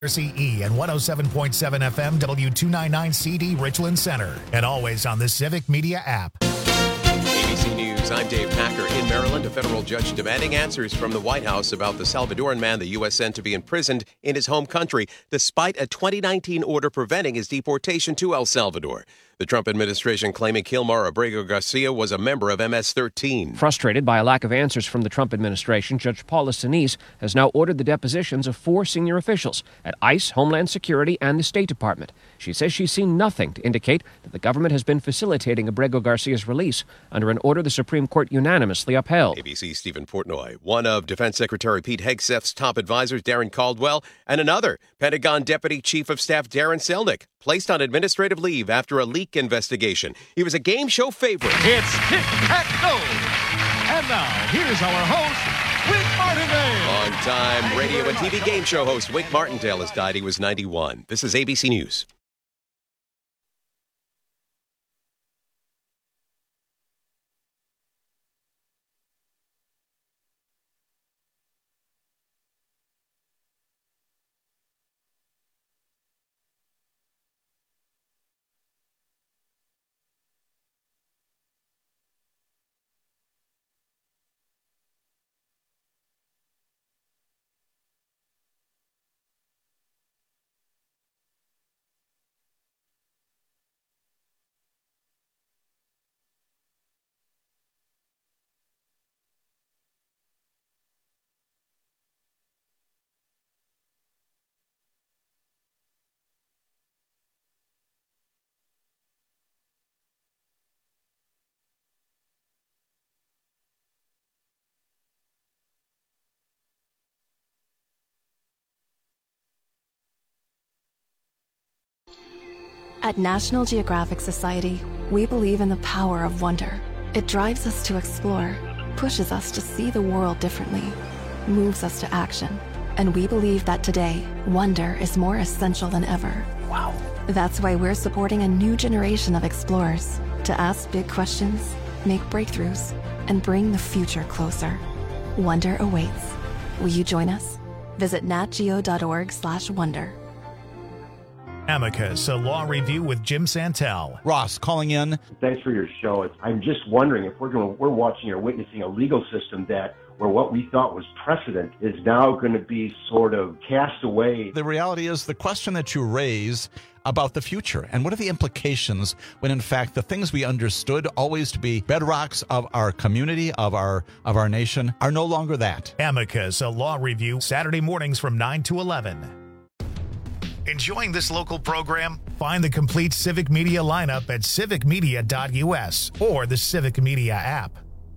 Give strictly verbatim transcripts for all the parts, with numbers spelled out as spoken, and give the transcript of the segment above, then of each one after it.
C E and one oh seven point seven F M W two ninety-nine C D Richland Center. And always on the Civic Media app. A B C News, I'm Dave Packer. In Maryland, a federal judge demanding answers from the White House about the Salvadoran man the U S sent to be imprisoned in his home country, despite a twenty nineteen order preventing his deportation to El Salvador. The Trump administration claiming Kilmar Abrego Garcia was a member of M S thirteen. Frustrated by a lack of answers from the Trump administration, Judge Paula Sinise has now ordered the depositions of four senior officials at ICE, Homeland Security, and the State Department. She says she's seen nothing to indicate that the government has been facilitating Abrego Garcia's release under an order the Supreme Court unanimously upheld. A B C's Stephen Portnoy, one of Defense Secretary Pete Hegseth's top advisors, Darren Caldwell, and another, Pentagon Deputy Chief of Staff Darren Selnick, placed on administrative leave after a leak investigation. He was a game show favorite. It's Tic-Tac-Toe! And now, here's our host, Wink Martindale. On-time radio and T V game show host Wink Martindale has died. He was ninety-one. This is A B C News. At National Geographic Society, we believe in the power of wonder. It drives us to explore, pushes us to see the world differently, moves us to action. And we believe that today, wonder is more essential than ever. Wow. That's why we're supporting a new generation of explorers to ask big questions, make breakthroughs, and bring the future closer. Wonder awaits. Will you join us? Visit natgeo.org slash wonder. Amicus, a law review with Jim Santel. Ross calling in. Thanks for your show. I'm just wondering if we're going, we're watching or witnessing a legal system that where what we thought was precedent is now going to be sort of cast away. The reality is the question that you raise about the future and what are the implications when in fact the things we understood always to be bedrocks of our community, of our of our nation, are no longer that. Amicus, a law review, Saturday mornings from nine to eleven. Enjoying this local program? Find the complete Civic Media lineup at civic media dot U S or the Civic Media app.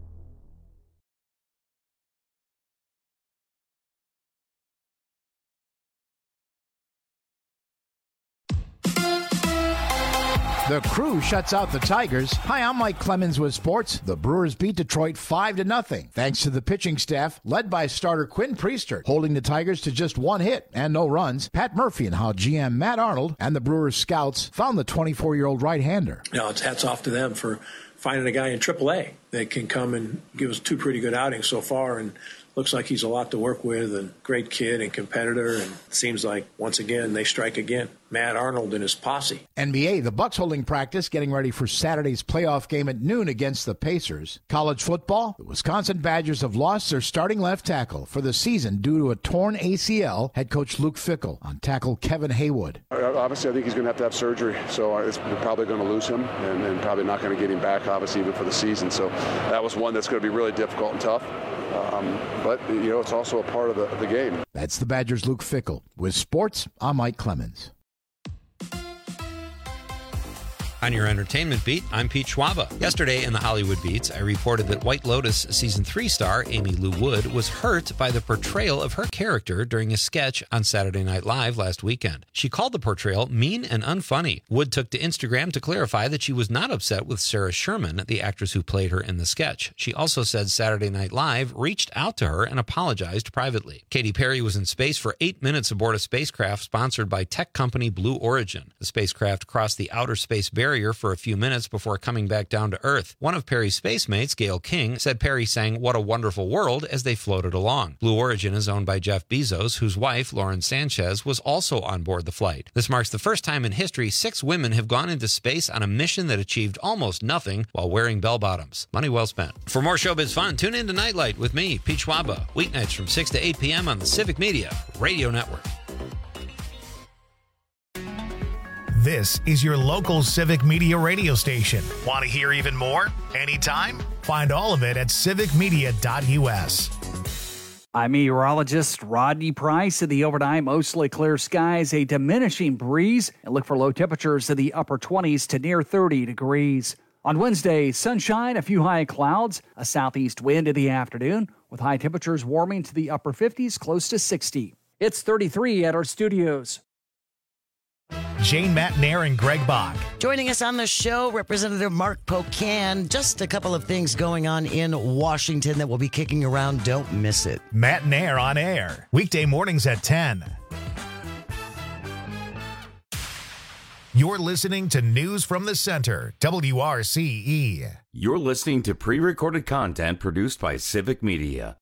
The Crew shuts out the Tigers. Hi, I'm Mike Clemens with sports. The Brewers beat Detroit five to nothing, thanks to the pitching staff led by starter Quinn Priestert, holding the Tigers to just one hit and no runs. Pat Murphy and how G M Matt Arnold and the Brewers scouts found the twenty-four-year-old right-hander. You know, it's hats off to them for finding a guy in triple A that can come and give us two pretty good outings so far, and looks like he's a lot to work with, and great kid and competitor, and it seems like, once again, they strike again. Matt Arnold and his posse. N B A, the Bucks holding practice, getting ready for Saturday's playoff game at noon against the Pacers. College football, the Wisconsin Badgers have lost their starting left tackle for the season due to a torn A C L. Head coach Luke Fickell on tackle Kevin Haywood. Obviously, I think he's going to have to have surgery, so it's, we're probably going to lose him, and, and probably not going to get him back, obviously, even for the season. So that was one that's going to be really difficult and tough. Um, but, you know, it's also a part of the, of the game. That's the Badgers' Luke Fickell. With sports, I'm Mike Clemens. On your entertainment beat, I'm Pete Schwaba. Yesterday in the Hollywood Beats, I reported that White Lotus Season three star Amy Lou Wood was hurt by the portrayal of her character during a sketch on Saturday Night Live last weekend. She called the portrayal mean and unfunny. Wood took to Instagram to clarify that she was not upset with Sarah Sherman, the actress who played her in the sketch. She also said Saturday Night Live reached out to her and apologized privately. Katy Perry was in space for eight minutes aboard a spacecraft sponsored by tech company Blue Origin. The spacecraft crossed the outer space barrier carrier for a few minutes before coming back down to Earth. One of Perry's space mates, Gail King, said Perry sang "What a Wonderful World" as they floated along. Blue Origin is owned by Jeff Bezos, whose wife, Lauren Sanchez, was also on board the flight. This marks the first time in history six women have gone into space on a mission that achieved almost nothing while wearing bell-bottoms. Money well spent. For more showbiz fun, tune in to Nightlight with me, Pete Schwaba, weeknights from six to eight p.m. on the Civic Media Radio Network. This is your local Civic Media radio station. Want to hear even more? Anytime? Find all of it at civic media dot u s. I'm meteorologist Rodney Price. In the overnight, mostly clear skies, a diminishing breeze, and look for low temperatures in the upper twenties to near thirty degrees. On Wednesday, sunshine, a few high clouds, a southeast wind in the afternoon, with high temperatures warming to the upper fifties, close to sixty. It's thirty-three at our studios. Jane Matnair and Greg Bach. Joining us on the show, Representative Mark Pocan. Just a couple of things going on in Washington that will be kicking around. Don't miss it. Matnair on air, weekday mornings at ten. You're listening to News from the Center, W R C E. You're listening to pre-recorded content produced by Civic Media.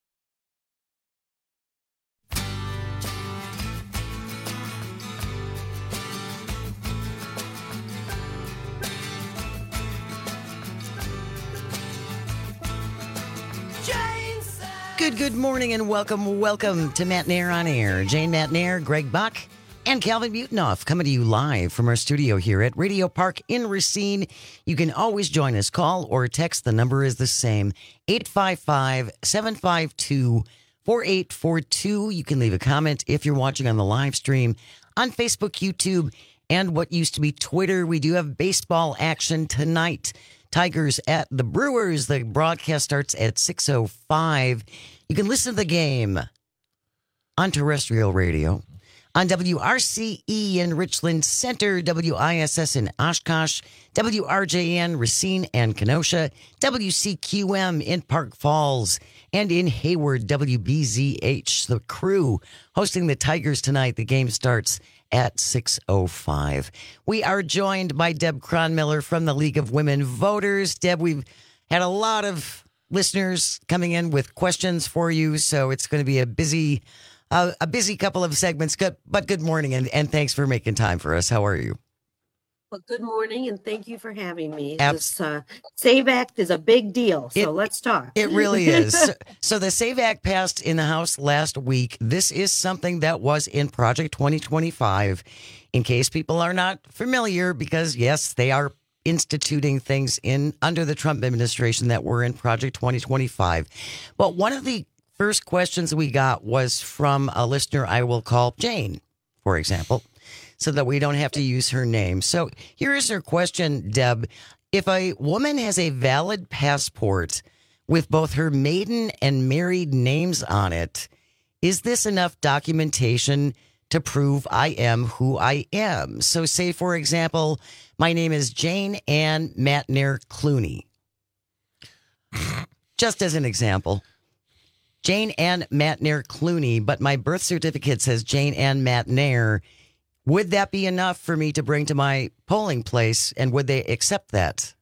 Good, good morning and welcome, welcome to Matnair on Air. Jane Matnair, Greg Bach, and Calvin Butenoff coming to you live from our studio here at Radio Park in Racine. You can always join us. Call or text. The number is the same, eight five five, seven five two, four eight four two. You can leave a comment if you're watching on the live stream on Facebook, YouTube, and what used to be Twitter. We do have baseball action tonight. Tigers at the Brewers. The broadcast starts at six oh five. You can listen to the game on terrestrial radio, on W R C E in Richland Center, W I S S in Oshkosh, W R J N, Racine and Kenosha, W C Q M in Park Falls, and in Hayward, W B Z H. The Crew hosting the Tigers tonight. The game starts at six oh five. We are joined by Deb Cronmiller from the League of Women Voters. Deb, we've had a lot of listeners coming in with questions for you, so it's going to be a busy uh, a busy couple of segments. Good, but good morning, and, and thanks for making time for us. How are you? Well, good morning, and thank you for having me. Ab- this uh, SAVE Act is a big deal, so it, let's talk. It really is. so, so the SAVE Act passed in the House last week. This is something that was in Project twenty twenty-five, in case people are not familiar, because, yes, they are instituting things in under the Trump administration that were in Project twenty twenty-five. But one of the first questions we got was from a listener I will call Jane, for example, so that we don't have to use her name. So here is her question, Deb. If a woman has a valid passport with both her maiden and married names on it, is this enough documentation to prove I am who I am? So say, for example, my name is Jane Ann Matnair Clooney. Just as an example. Jane Ann Matnair Clooney, but my birth certificate says Jane Ann Matnair. Would that be enough for me to bring to my polling place, and would they accept that?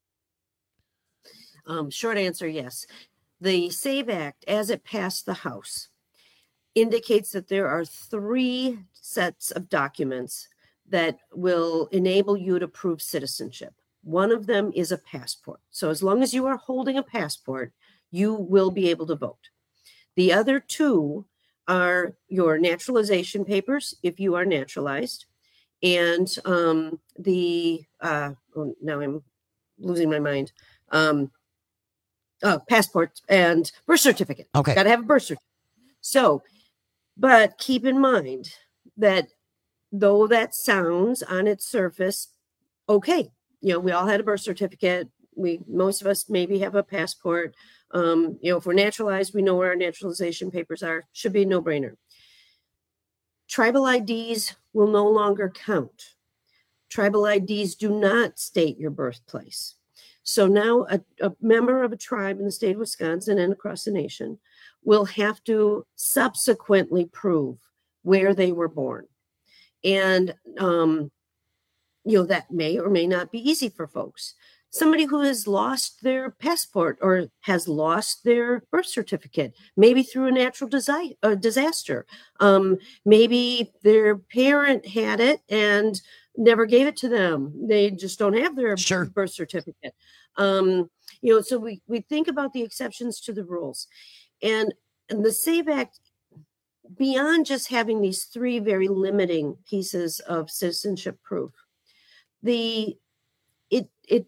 Um, short answer, yes. The SAVE Act, as it passed the House, indicates that there are three sets of documents that will enable you to prove citizenship. One of them is a passport. So as long as you are holding a passport, you will be able to vote. The other two are your naturalization papers, if you are naturalized, and um, the, uh, oh, now I'm losing my mind, um, oh, passport and birth certificate. Okay. Got to have a birth certificate. So, but keep in mind that though that sounds on its surface, okay, you know, we all had a birth certificate. We, most of us maybe have a passport. Um, you know, if we're naturalized, we know where our naturalization papers are. Should be a no-brainer. Tribal I Ds will no longer count. Tribal I Ds do not state your birthplace. So now a, a member of a tribe in the state of Wisconsin and across the nation will have to subsequently prove where they were born. And um, you know, that may or may not be easy for folks. Somebody who has lost their passport or has lost their birth certificate, maybe through a natural desi- uh, disaster. Um, maybe their parent had it and never gave it to them. They just don't have their sure. birth certificate. Um, you know, so we, we think about the exceptions to the rules. And, and the SAVE Act, beyond just having these three very limiting pieces of citizenship proof, the it it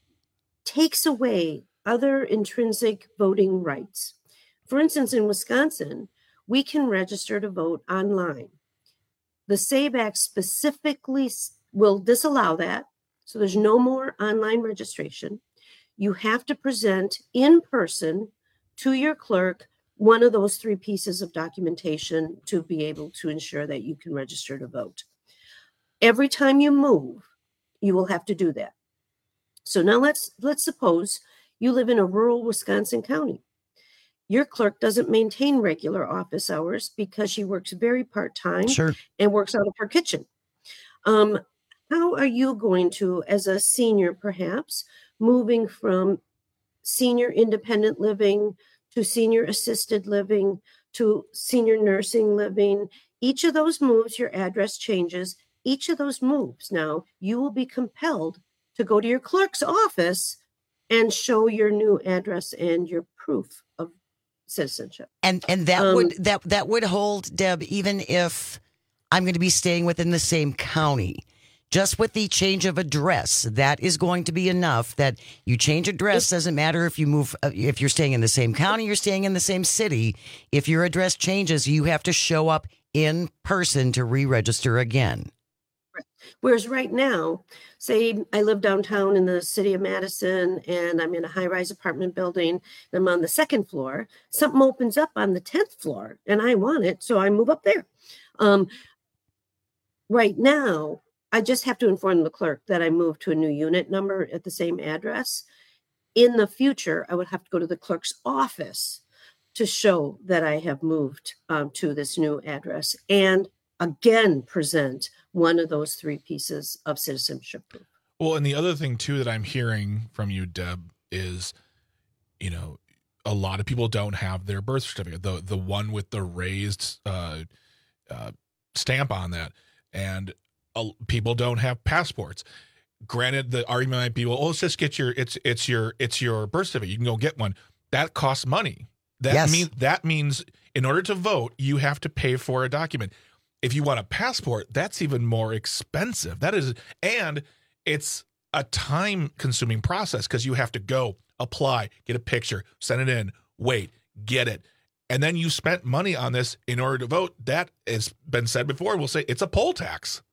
takes away other intrinsic voting rights. For instance, in Wisconsin, we can register to vote online. The SAVE Act specifically will disallow that, so there's no more online registration. You have to present in person to your clerk one of those three pieces of documentation to be able to ensure that you can register to vote. Every time you move, you will have to do that. So now let's let's suppose you live in a rural Wisconsin county. Your clerk doesn't maintain regular office hours because she works very part-time sure. and works out of her kitchen. Um, how are you going to, as a senior perhaps, moving from senior independent living to senior assisted living to senior nursing living? Each of those moves, your address changes. Each of those moves now, you will be compelled to go to your clerk's office and show your new address and your proof of citizenship. And and that Um, would that that would hold, Deb, even if I'm going to be staying within the same county. Just with the change of address, that is going to be enough. That you change address doesn't matter if you move, uh, if you're staying in the same county, you're staying in the same city. If your address changes, you have to show up in person to re-register again. Whereas right now, say I live downtown in the city of Madison and I'm in a high-rise apartment building and I'm on the second floor, something opens up on the tenth floor and I want it, so I move up there. Um, right now, I just have to inform the clerk that I moved to a new unit number at the same address. In the future, I would have to go to the clerk's office to show that I have moved um, to this new address and again present one of those three pieces of citizenship proof. Well, and the other thing too that I'm hearing from you, Deb, is, you know, a lot of people don't have their birth certificate, the the one with the raised uh, uh, stamp on that, and uh, people don't have passports. Granted, the argument might be, well, oh, let's just get your it's it's your it's your birth certificate. You can go get one. That costs money. That Yes. means that means in order to vote, you have to pay for a document. If you want a passport, that's even more expensive. That is, and it's a time-consuming process because you have to go, apply, get a picture, send it in, wait, get it. And then you spent money on this in order to vote. That has been said before. We'll say it's a poll tax.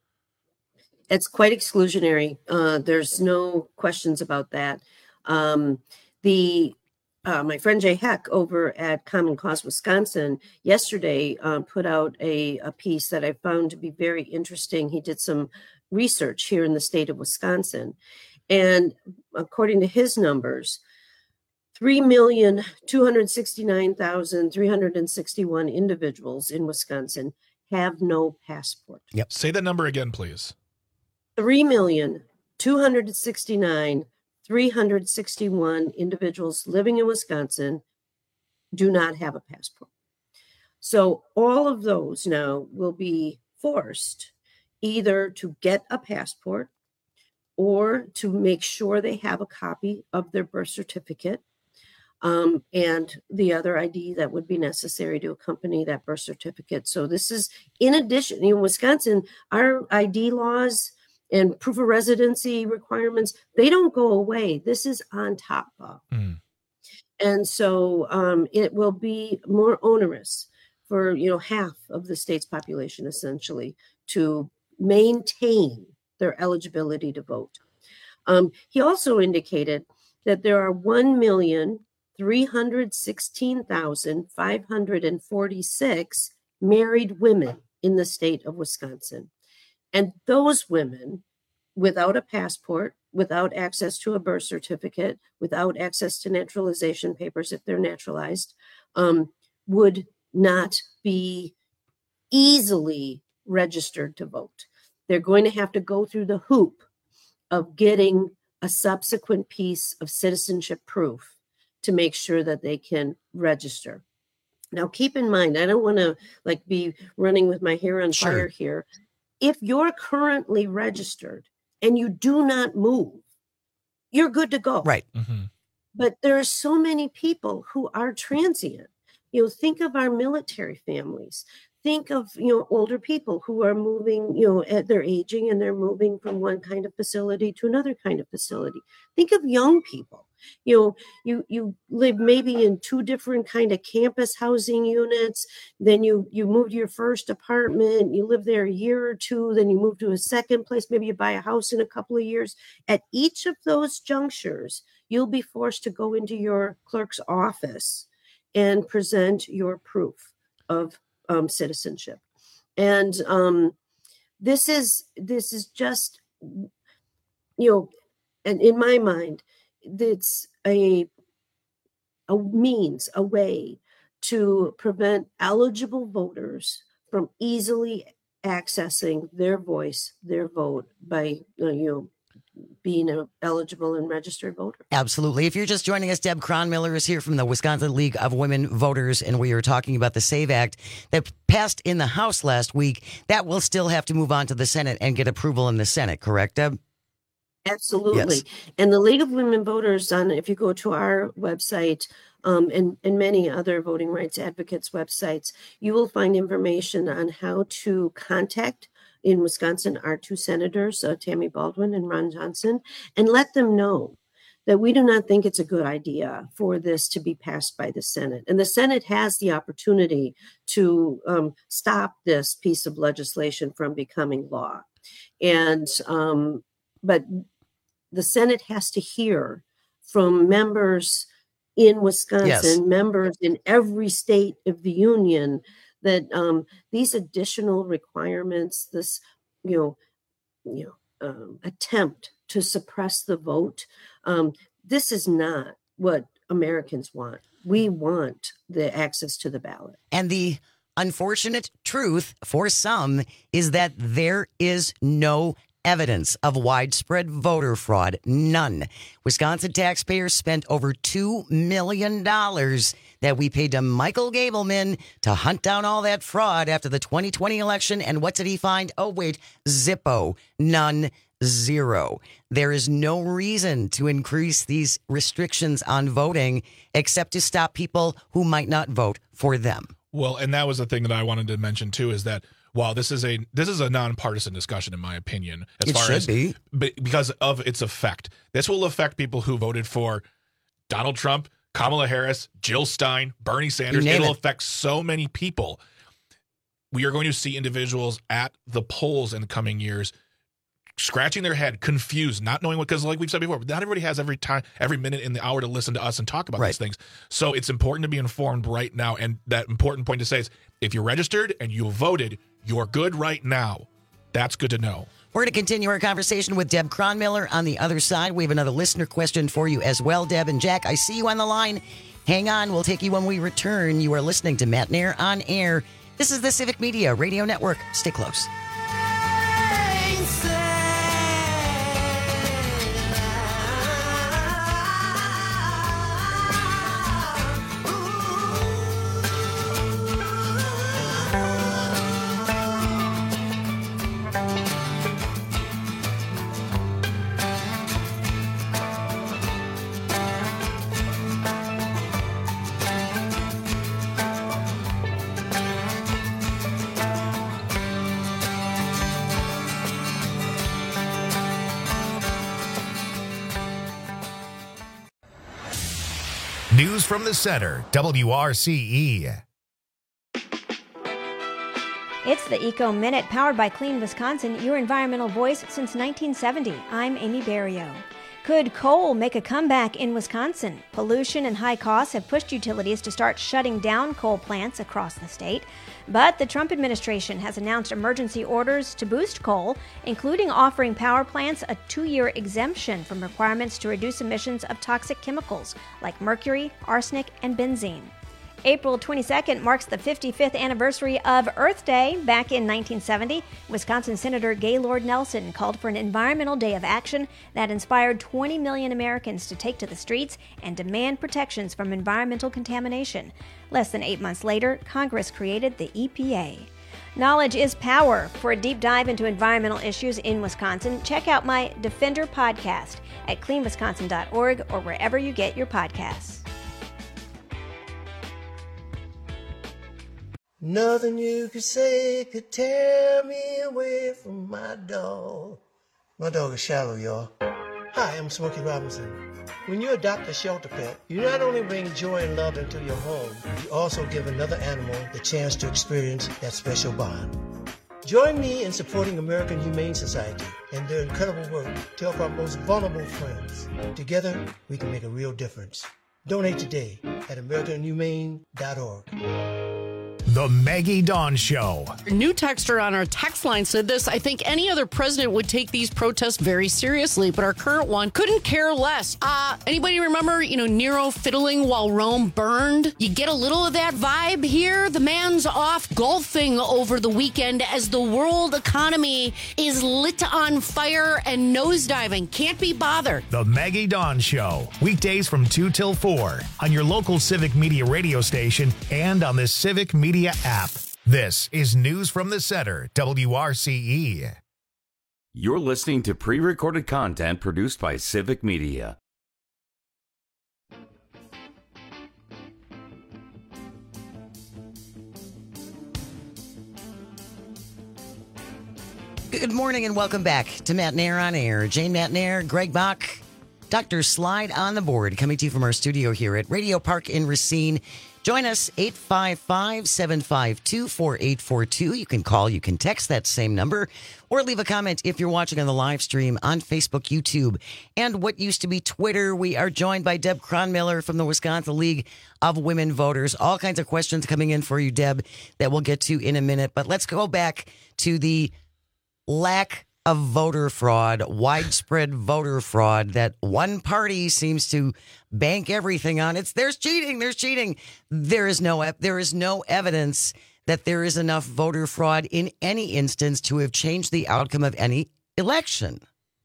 It's quite exclusionary. Uh, there's no questions about that. Um, the uh, my friend Jay Heck over at Common Cause Wisconsin yesterday uh, put out a, a piece that I found to be very interesting. He did some research here in the state of Wisconsin, and according to his numbers, three million two hundred sixty-nine thousand three hundred sixty-one individuals in Wisconsin have no passport. Yep. Say that number again, please. Three million two hundred sixty-nine three hundred sixty-one individuals living in Wisconsin do not have a passport. So all of those now will be forced either to get a passport or to make sure they have a copy of their birth certificate um, and the other I D that would be necessary to accompany that birth certificate. So this is in addition, in Wisconsin, our I D laws and proof of residency requirements, they don't go away. This is on top of. Mm. And so um, it will be more onerous for, you know, half of the state's population, essentially, to maintain their eligibility to vote. Um, he also indicated that there are one million three hundred sixteen thousand five hundred forty-six married women in the state of Wisconsin. And those women, without a passport, without access to a birth certificate, without access to naturalization papers if they're naturalized, um, would not be easily registered to vote. they're going to have to go through the hoop of getting a subsequent piece of citizenship proof to make sure that they can register. Now, keep in mind, I don't want to like be running with my hair on Sure. fire here. If you're currently registered and you do not move, you're good to go. Right. Mm-hmm. But there are so many people who are transient. You know, think of our military families. Think of, you know, older people who are moving, you know, at they're aging and they're moving from one kind of facility to another kind of facility. Think of young people. You know, you you live maybe in two different kind of campus housing units. Then you you move to your first apartment. You live there a year or two. Then you move to a second place. Maybe you buy a house in a couple of years. At each of those junctures, you'll be forced to go into your clerk's office and present your proof of um, citizenship. And um, this is this is just, you know, and in my mind, it's a a means, a way to prevent eligible voters from easily accessing their voice, their vote by, uh, you know, being an eligible and registered voter. Absolutely. If you're just joining us, Deb Cronmiller is here from the Wisconsin League of Women Voters, and we are talking about the SAVE Act that passed in the House last week. That will still have to move on to the Senate and get approval in the Senate, correct, Deb? Absolutely. Yes. And the League of Women Voters, on if you go to our website um, and, and many other voting rights advocates' websites, you will find information on how to contact in Wisconsin our two senators, uh, Tammy Baldwin and Ron Johnson, and let them know that we do not think it's a good idea for this to be passed by the Senate. And the Senate has the opportunity to um, stop this piece of legislation from becoming law. And um, but the Senate has to hear from members in Wisconsin, Yes. members in every state of the union, that um, these additional requirements, this, you know, you know, um, attempt to suppress the vote, um, this is not what Americans want. We want the access to the ballot. And the unfortunate truth for some is that there is no evidence of widespread voter fraud. None. Wisconsin taxpayers spent over two million dollars that we paid to Michael Gableman to hunt down all that fraud after the twenty twenty election. And what did he find? Oh, wait, Zippo. None. Zero. There is no reason to increase these restrictions on voting except to stop people who might not vote for them. Well, and that was the thing that I wanted to mention too, is that while this is a this is a nonpartisan discussion, in my opinion, as It far should as be. be- because of its effect, this will affect people who voted for Donald Trump, Kamala Harris, Jill Stein, Bernie Sanders. name It'll it. affect so many people. We are going to see individuals at the polls in the coming years scratching their head, confused, not knowing what, because like we've said before, not everybody has every time, every minute in the hour to listen to us and talk about Right. these things. So it's important to be informed right now. And that important point to say is, if you're registered and you voted, you're good right now. That's good to know. We're going to continue our conversation with Deb Cronmiller on the other side. We have another listener question for you as well, Deb. And Jack, I see you on the line. Hang on. We'll take you when we return. You are listening to Matt Nair on Air. This is the Civic Media Radio Network. Stay close. News from the center, W R C E. It's the Eco Minute, powered by Clean Wisconsin, your environmental voice since nineteen seventy. I'm Amy Barrio. Could coal make a comeback in Wisconsin? Pollution and high costs have pushed utilities to start shutting down coal plants across the state. But the Trump administration has announced emergency orders to boost coal, including offering power plants a two-year exemption from requirements to reduce emissions of toxic chemicals like mercury, arsenic, and benzene. April twenty-second marks the fifty-fifth anniversary of Earth Day. Back in nineteen seventy, Wisconsin Senator Gaylord Nelson called for an environmental day of action that inspired twenty million Americans to take to the streets and demand protections from environmental contamination. Less than eight months later, Congress created the E P A. Knowledge is power. For a deep dive into environmental issues in Wisconsin, check out my Defender podcast at clean wisconsin dot org or wherever you get your podcasts. Nothing you could say could tear me away from my dog. My dog is Shallow, y'all. Hi, I'm Smokey Robinson. When you adopt a shelter pet, you not only bring joy and love into your home, you also give another animal the chance to experience that special bond. Join me in supporting American Humane Society and their incredible work to help our most vulnerable friends. Together, we can make a real difference. Donate today at american humane dot org. The Maggie Dawn Show. A new texter on our text line said this: I think any other president would take these protests very seriously, but our current one couldn't care less. Uh, anybody remember, you know, Nero fiddling while Rome burned? You get a little of that vibe here. The man's off golfing over the weekend as the world economy is lit on fire and nosediving. Can't be bothered. The Maggie Dawn Show. Weekdays from two till four on your local Civic Media radio station and on the Civic Media app. This is News from the Center, W R C E. You're listening to pre-recorded content produced by Civic Media. Good morning and welcome back to Matt Nair on Air. Jane Matt Nair, Greg Bach, Doctor Slide on the board, coming to you from our studio here at Radio Park in Racine. Join us, eight five five, seven five two, four eight four two. You can call, you can text that same number, or leave a comment if you're watching on the live stream on Facebook, YouTube, and what used to be Twitter. We are joined by Deb Cronmiller from the Wisconsin League of Women Voters. All kinds of questions coming in for you, Deb, that we'll get to in a minute. But let's go back to the lack of voter fraud, widespread voter fraud that one party seems to bank everything on. It's there's cheating, there's cheating. There is no there is no evidence that there is enough voter fraud in any instance to have changed the outcome of any election.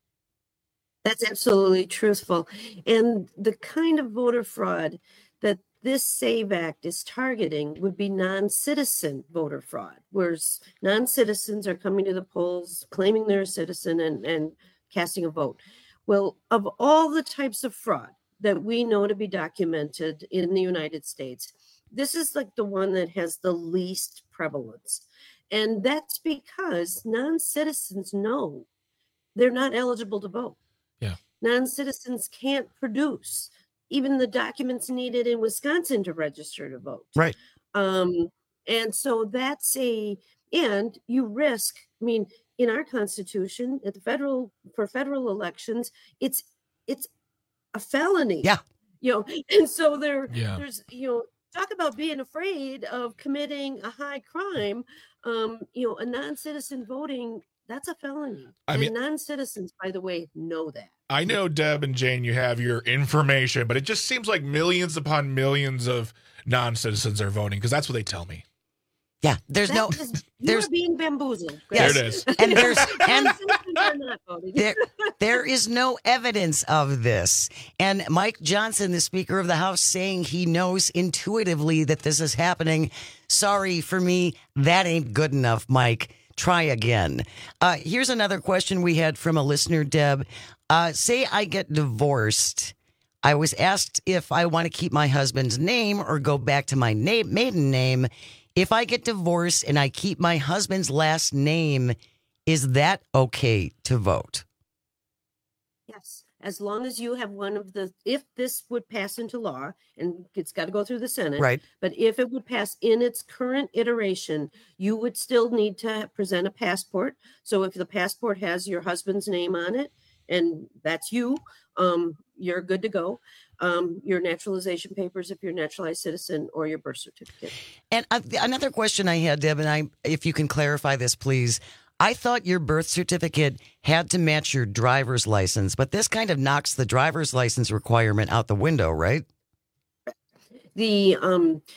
That's absolutely truthful. And the kind of voter fraud that this SAVE Act is targeting would be non-citizen voter fraud, whereas non-citizens are coming to the polls, claiming they're a citizen and, and casting a vote. Well, of all the types of fraud that we know to be documented in the United States, this is like the one that has the least prevalence. And that's because non-citizens know they're not eligible to vote. Yeah. Non-citizens can't produce even the documents needed in Wisconsin to register to vote. Right. Um, and so that's a, and you risk, I mean, in our Constitution, at the federal, for federal elections, it's, it's a felony. Yeah. You know, and so there, Yeah. there's, you know, talk about being afraid of committing a high crime. Um, you know, a non-citizen voting, that's a felony. I and mean- non-citizens, by the way, know that. I know, Deb and Jane, you have your information, but it just seems like millions upon millions of non-citizens are voting because that's what they tell me. Yeah, there's no, That is- there's you're being bamboozled. Yes. There it is. And there's and Non-citizens are not voting. there, there is no evidence of this. And Mike Johnson, the Speaker of the House, saying he knows intuitively that this is happening. Sorry for me, that ain't good enough, Mike. Try again. Uh, here's another question we had from a listener, Deb. Uh, say I get divorced. I was asked if I want to keep my husband's name or go back to my na- maiden name. If I get divorced and I keep my husband's last name, is that okay to vote? Yes, as long as you have one of the, if this would pass into law, and it's got to go through the Senate, Right. but if it would pass in its current iteration, you would still need to present a passport. So if the passport has your husband's name on it, and that's you, um, you're good to go. Um, your naturalization papers, if you're a naturalized citizen, or your birth certificate. And uh, another question I had, Deb, and I, if you can clarify this, please. I thought your birth certificate had to match your driver's license, but this kind of knocks the driver's license requirement out the window, right? The um,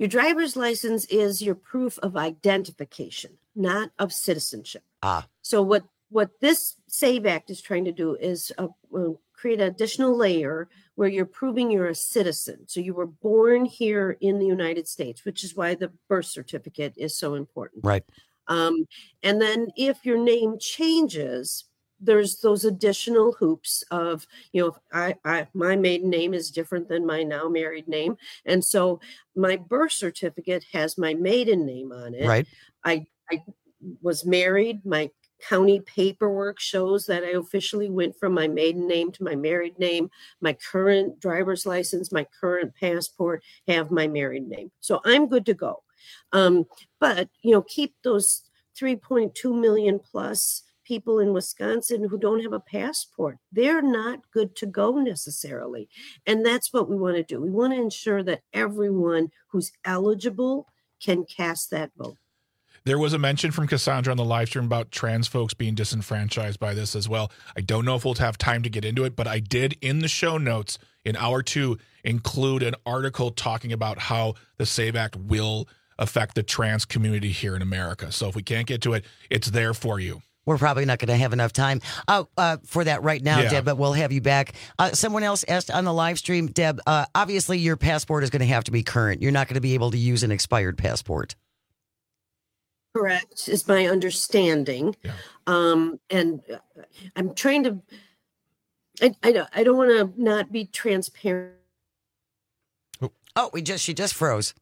Your driver's license is your proof of identification, not of citizenship. Ah. So what, what this SAVE Act is trying to do is uh, uh, create an additional layer where you're proving you're a citizen. So you were born here in the United States, which is why the birth certificate is so important. Right. Um, and then if your name changes, there's those additional hoops of, you know, I, I, my maiden name is different than my now married name. And so my birth certificate has my maiden name on it. Right. I, I was married. My county paperwork shows that I officially went from my maiden name to my married name. My current driver's license, my current passport have my married name. So I'm good to go. Um, but, you know, keep those three point two million plus people in Wisconsin who don't have a passport. They're not good to go necessarily. And that's what we want to do. We want to ensure that everyone who's eligible can cast that vote. There was a mention from Cassandra on the live stream about trans folks being disenfranchised by this as well. I don't know if we'll have time to get into it, but I did in the show notes in hour two include an article talking about how the SAVE Act will affect the trans community here in America. So if we can't get to it, it's there for you. We're probably not going to have enough time uh, uh, for that right now, Yeah. Deb, but we'll have you back. Uh, someone else asked on the live stream, Deb, uh, obviously your passport is going to have to be current. You're not going to be able to use an expired passport. Correct, is my understanding. Yeah. Um, and uh, I'm trying to, I, I don't, I don't want to not be transparent. Oh, we just, she just froze.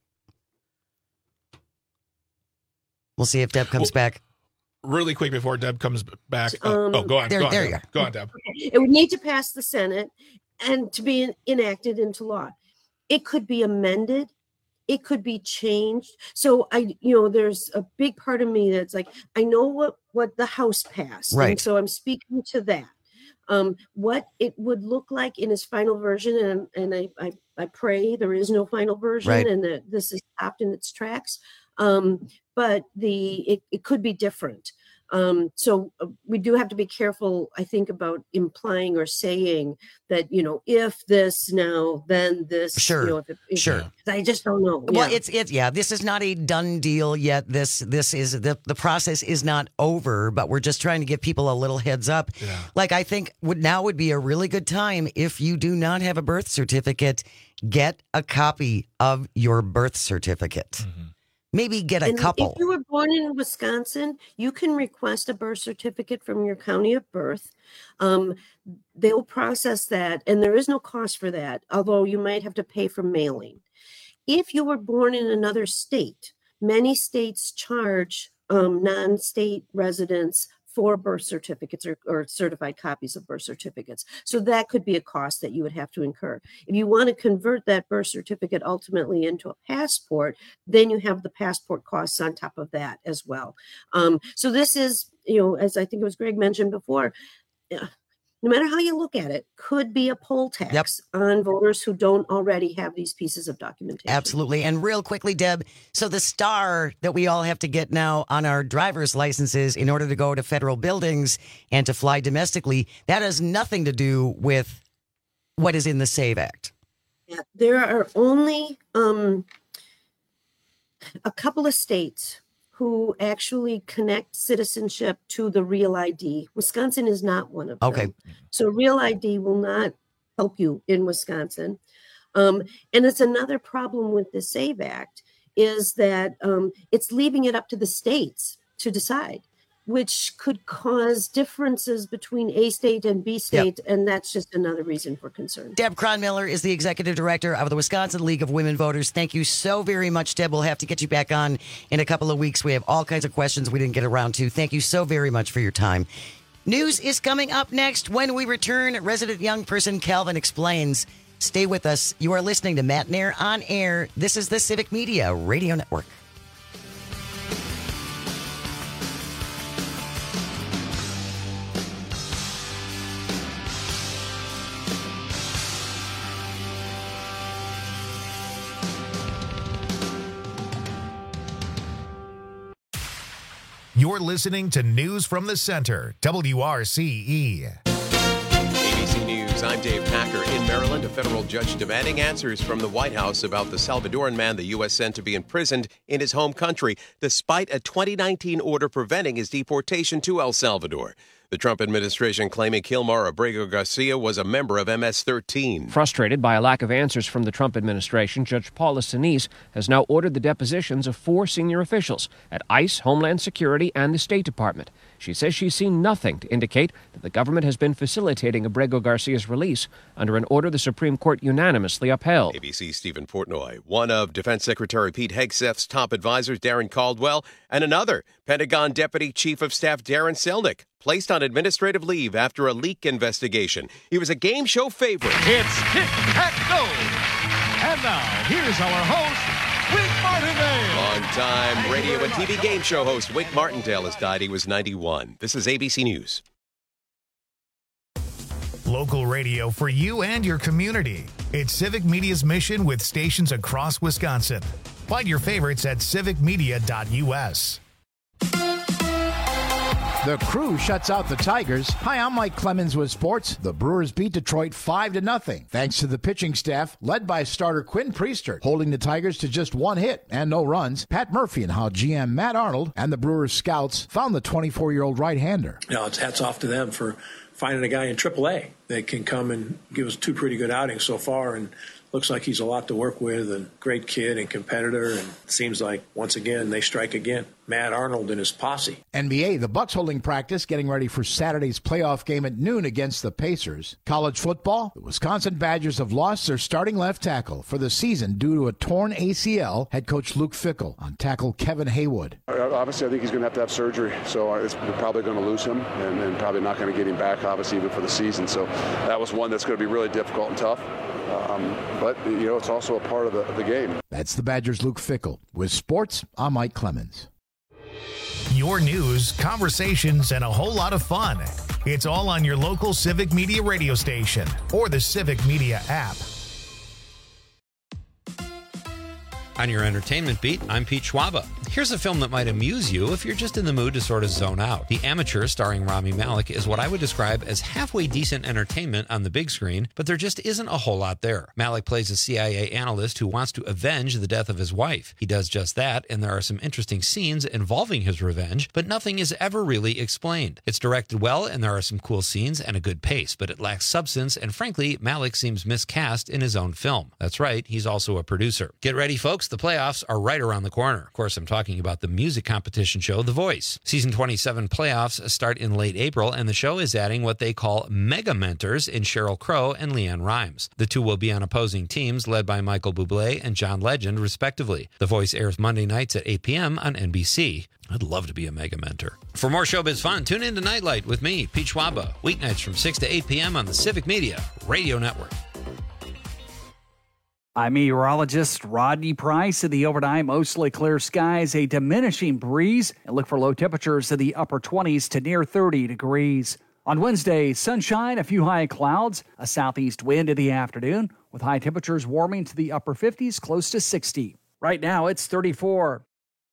We'll see if Deb comes Well, back. Really quick before Deb comes back. Oh, Um, oh go on. there- go on, there Deb. you are. Go on, Deb. It would need to pass the Senate and to be en- enacted into law. It could be amended. It could be changed. So I, you know, there's a big part of me that's like, I know what, what the House passed. Right. And so I'm speaking to that. Um, what it would look like in its final version, and, and I, I, I pray there is no final version Right. and that this is stopped in its tracks. Um, but the it, it could be different. Um, so uh, we do have to be careful, I think, about implying or saying that, you know, if this now, then this. Sure, You know, if it, if- sure. I just don't know. Well, Yeah. it's it. Yeah, this is not a done deal yet. This this is the the process is not over, but we're just trying to give people a little heads up. Yeah. Like I think would now would be a really good time if you do not have a birth certificate, get a copy of your birth certificate. Mm-hmm. Maybe get a And couple. If you were born in Wisconsin, you can request a birth certificate from your county of birth. Um, they'll process that, and there is no cost for that, although you might have to pay for mailing. If you were born in another state, many states charge um, non-state residents for birth certificates or, or certified copies of birth certificates. So that could be a cost that you would have to incur. If you want to convert that birth certificate ultimately into a passport, then you have the passport costs on top of that as well. Um, so this is, you know, as I think it was Greg mentioned before, uh, no matter how you look at it, could be a poll tax Yep. on voters who don't already have these pieces of documentation. Absolutely. And real quickly, Deb, so the star that we all have to get now on our driver's licenses in order to go to federal buildings and to fly domestically, that has nothing to do with what is in the SAVE Act. Yeah, there are only um, a couple of states who actually connect citizenship to the Real I D. Wisconsin is not one of them. Okay. So Real I D will not help you in Wisconsin. Um, and it's another problem with the SAVE Act is that um, it's leaving it up to the states to decide, which could cause differences between A state and B state. And that's just another reason for concern. Deb Cronmiller is the executive director of the Wisconsin League of Women Voters. Thank you so very much, Deb. We'll have to get you back on in a couple of weeks. We have all kinds of questions we didn't get around to. Thank you so very much for your time. News is coming up next. When we return, resident young person Calvin explains. Stay with us. You are listening to Matt Nair on Air. This is the Civic Media Radio Network. You're listening to News from the Center, W R C E. A B C C News, I'm Dave Packer. In Maryland, a federal judge demanding answers from the White House about the Salvadoran man the U S sent to be imprisoned in his home country, despite a twenty nineteen order preventing his deportation to El Salvador. The Trump administration claiming Kilmar Abrego Garcia was a member of M S thirteen. Frustrated by a lack of answers from the Trump administration, Judge Paula Sinise has now ordered the depositions of four senior officials at ICE, Homeland Security, and the State Department. She says she's seen nothing to indicate that the government has been facilitating Abrego Garcia's release under an order the Supreme Court unanimously upheld. A B C's Stephen Portnoy, one of Defense Secretary Pete Hegseth's top advisors, Darren Caldwell, and another, Pentagon Deputy Chief of Staff Darren Selnick, placed on administrative leave after a leak investigation. He was a game show favorite. It's Tic-Tac-Toe! And now, here's our host, Wink Martindale! Long-time radio and T V game show host Wink Martindale has died. He was ninety-one. This is A B C News. Local radio for you and your community. It's Civic Media's mission with stations across Wisconsin. Find your favorites at civic media dot U S. The Crew shuts out the Tigers. Hi, I'm Mike Clemens with sports. The Brewers beat Detroit five to nothing, thanks to the pitching staff led by starter Quinn Priestert, holding the Tigers to just one hit and no runs. Pat Murphy and how G M Matt Arnold and the Brewers scouts found the twenty-four-year-old right-hander. You know, it's hats off to them for finding a guy in triple A that can come and give us two pretty good outings so far, and looks like he's a lot to work with, and great kid and competitor, and it seems like, once again, they strike again. Matt Arnold and his posse. N B A, the Bucks holding practice, getting ready for Saturday's playoff game at noon against the Pacers. College football, the Wisconsin Badgers have lost their starting left tackle for the season due to a torn A C L. Head coach Luke Fickell on tackle Kevin Haywood. Obviously, I think he's going to have to have surgery, so it's, we're probably going to lose him, and, and probably not going to get him back, obviously, even for the season. So that was one that's going to be really difficult and tough. Um, but, you know, it's also a part of the, of the game. That's the Badgers' Luke Fickell. With sports, I'm Mike Clemens. Your news, conversations, and a whole lot of fun. It's all on your local Civic Media radio station or the Civic Media app. On your entertainment beat, I'm Pete Schwaba. Here's a film that might amuse you if you're just in the mood to sort of zone out. The Amateur, starring Rami Malek, is what I would describe as halfway decent entertainment on the big screen, but there just isn't a whole lot there. Malek plays a C I A analyst who wants to avenge the death of his wife. He does just that, and there are some interesting scenes involving his revenge, but nothing is ever really explained. It's directed well, and there are some cool scenes and a good pace, but it lacks substance, and frankly, Malek seems miscast in his own film. That's right, he's also a producer. Get ready, folks. The playoffs are right around the corner. Of course, I'm talking about the music competition show, The Voice. Season twenty-seven playoffs start in late April, and the show is adding what they call mega mentors in Sheryl Crow and LeAnn Rimes. The two will be on opposing teams led by Michael Bublé and John Legend, respectively. The Voice airs Monday nights at eight p.m. on N B C. I'd love to be a mega mentor. For more showbiz fun, tune in to Nightlight with me, Pete Schwaba, weeknights from six to eight p.m. on the Civic Media Radio Network. I'm meteorologist Rodney Price. In the overnight, mostly clear skies, a diminishing breeze, and look for low temperatures in the upper twenties to near thirty degrees. On Wednesday, sunshine, a few high clouds, a southeast wind in the afternoon, with high temperatures warming to the upper fifties, close to sixty. Right now, it's thirty-four.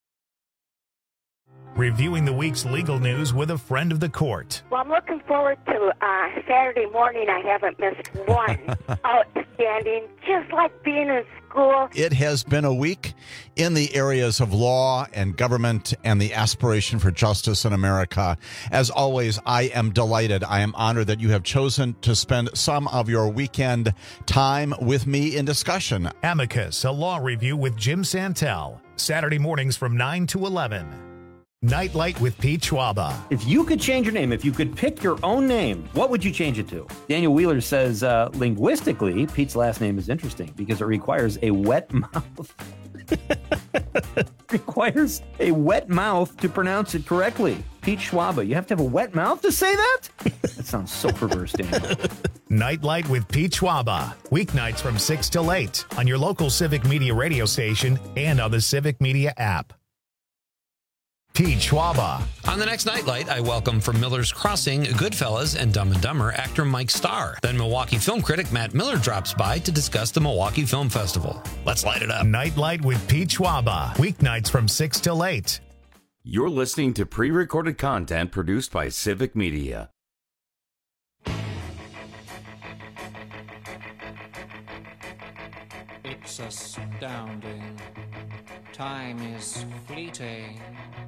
Reviewing the week's legal news with a friend of the court. Well, I'm looking forward to uh, Saturday morning. I haven't missed one. Outstanding, just like being in school. It has been a week in the areas of law and government and the aspiration for justice in America. As always, I am delighted. I am honored that you have chosen to spend some of your weekend time with me in discussion. Amicus, a law review with Jim Santel. Saturday mornings from nine to eleven. Nightlight with Pete Schwaba. If you could change your name, if you could pick your own name, what would you change it to? Daniel Wheeler says, uh, linguistically, Pete's last name is interesting because it requires a wet mouth. requires a wet mouth to pronounce it correctly. Pete Schwaba, you have to have a wet mouth to say that? That sounds so perverse, Daniel. Nightlight with Pete Schwaba. Weeknights from six till eight on your local Civic Media radio station and on the Civic Media app. Pete Schwaba. On the next Nightlight, I welcome from Miller's Crossing, Goodfellas, and Dumb and Dumber actor Mike Starr. Then Milwaukee film critic Matt Miller drops by to discuss the Milwaukee Film Festival. Let's light it up. Nightlight with Pete Schwaba. Weeknights from six till eight. You're listening to pre-recorded content produced by Civic Media. It's astounding. Time is fleeting.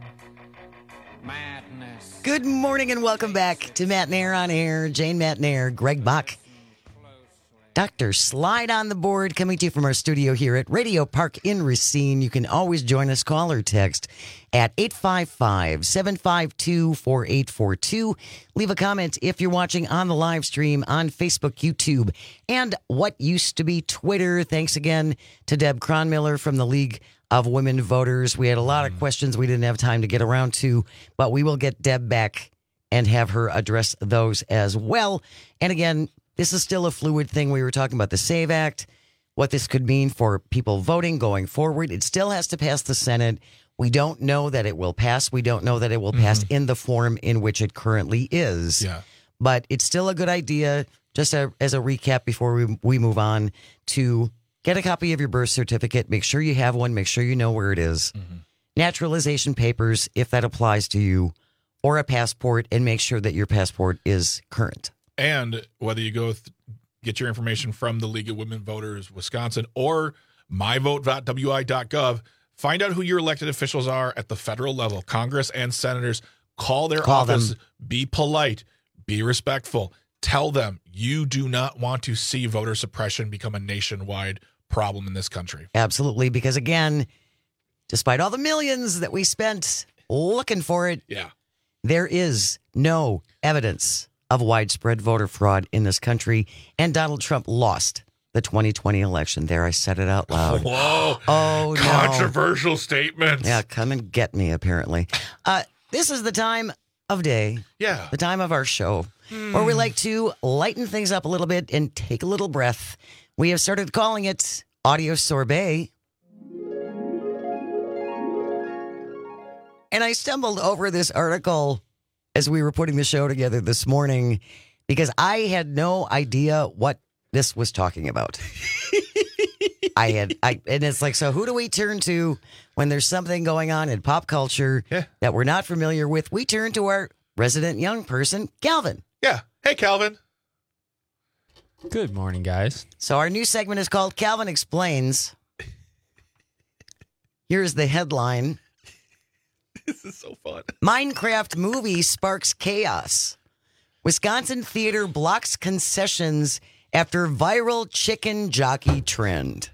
Madness. Good morning and welcome back to Matt Nair on Air. Jane Matt Nair, Greg Bach. Doctor Slide on the board coming to you from our studio here at Radio Park in Racine. You can always join us, call or text at eight five five, seven five two, four eight four two. Leave a comment if you're watching on the live stream on Facebook, YouTube, and what used to be Twitter. Thanks again to Deb Cronmiller from the League of Women Voters. We had a lot of questions we didn't have time to get around to, but we will get Deb back and have her address those as well. And again, this is still a fluid thing. We were talking about the SAVE Act, what this could mean for people voting going forward. It still has to pass the Senate. We don't know that it will pass. We don't know that it will mm-hmm. pass in the form in which it currently is. Yeah. But it's still a good idea, just a, as a recap before we, we move on, to get a copy of your birth certificate. Make sure you have one. Make sure you know where it is. Mm-hmm. Naturalization papers, if that applies to you, or a passport, and make sure that your passport is current. And whether you go th- get your information from the League of Women Voters Wisconsin or my vote dot w i dot gov, find out who your elected officials are at the federal level, Congress and senators. Call their Call office. them. Be polite. Be respectful. Tell them you do not want to see voter suppression become a nationwide problem in this country. Absolutely, because again, despite all the millions that we spent looking for it, yeah, there is no evidence of widespread voter fraud in this country, and Donald Trump lost the twenty twenty election. There, I said it out loud. Whoa. Oh, no. Controversial statements. Yeah, come and get me, apparently. Uh, this is the time of day, yeah, the time of our show, mm. where we like to lighten things up a little bit and take a little breath. We have started calling it Audio Sorbet. And I stumbled over this article as we were putting the show together this morning, because I had no idea what this was talking about. I had, I, and it's like, so who do we turn to when there's something going on in pop culture yeah. that we're not familiar with? We turn to our resident young person, Calvin. Yeah. Hey, Calvin. Good morning, guys. So our new segment is called Calvin Explains. Here's the headline. This is so fun. Minecraft movie sparks chaos. Wisconsin theater blocks concessions after viral chicken jockey trend.